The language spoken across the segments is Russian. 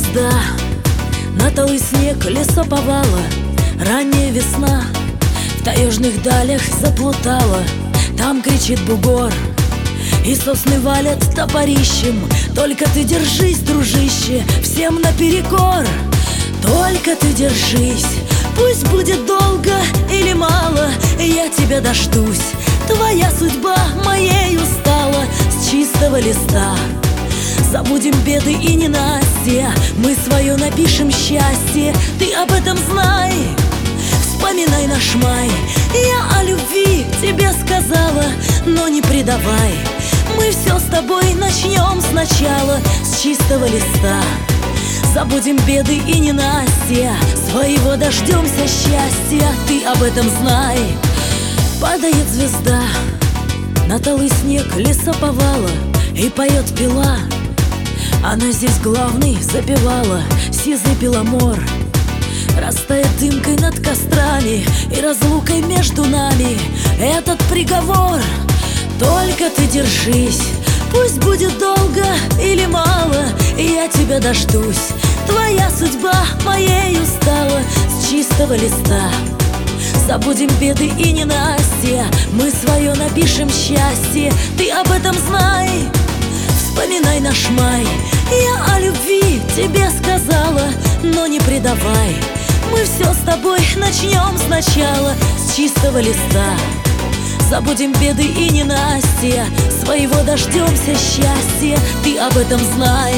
звезда, на талый снег лесоповала. Ранняя весна в таежных далях заплутала. Там кричит бугор, и сосны валят топорищем. Только ты держись, дружище, всем наперекор. Только ты держись, пусть будет долго или мало, я тебя дождусь. Твоя судьба моею стала с чистого листа. Забудем беды и ненастья, мы свое напишем счастье. Ты об этом знай, вспоминай наш май. Я о любви тебе сказала, но не предавай. Мы все с тобой начнем сначала с чистого листа. Забудем беды и ненастья, своего дождемся счастья. Ты об этом знай. Падает звезда на талый снег лесоповала, и поет пила. Она здесь главный запевала, сизый беломор. Растает дымкой над кострами и разлукой между нами этот приговор. Только ты держись, пусть будет долго или мало, я тебя дождусь. Твоя судьба моею стала с чистого листа. Забудем беды и ненастья, мы свое напишем счастье. Ты об этом знай, вспоминай наш май. Я о любви тебе сказала, но не предавай. Мы все с тобой начнем сначала с чистого листа. Забудем беды и ненастья, своего дождемся счастья. Ты об этом знай.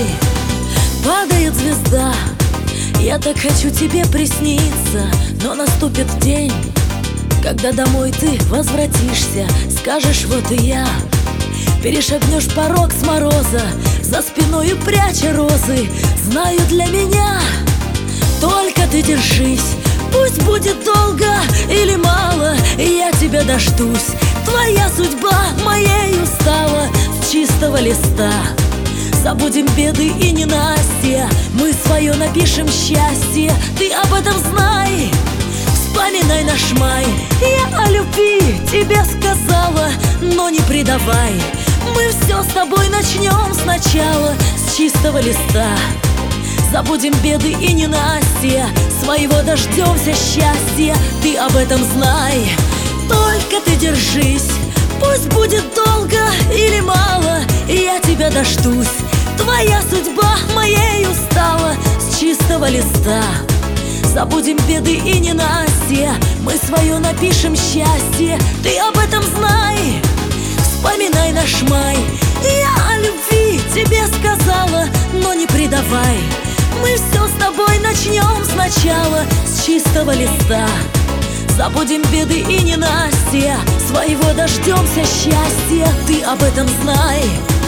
Падает звезда, я так хочу тебе присниться, но наступит день, когда домой ты возвратишься. Скажешь, вот и я. Перешагнешь порог с мороза, за спиною пряча розы. Знаю, для меня только ты держись, пусть будет долго или мало, я тебя дождусь. Твоя судьба моею стала с чистого листа. Забудем беды и ненастья, мы свое напишем счастье. Ты об этом знай, вспоминай наш май. Я о любви тебе сказала, но не предавай. Мы все с тобой начнем сначала с чистого листа. Забудем беды и ненастья, своего дождемся счастья. Ты об этом знай. Только ты держись, пусть будет долго или мало, я тебя дождусь. Твоя судьба моею стала с чистого листа. Забудем беды и ненастья, мы свое напишем счастье. Ты об этом знай, вспоминай наш май. Я о любви тебе сказала, но не предавай. Мы все с тобой начнем сначала с чистого листа. Забудем беды и ненастья, своего дождемся счастья. Ты об этом знай.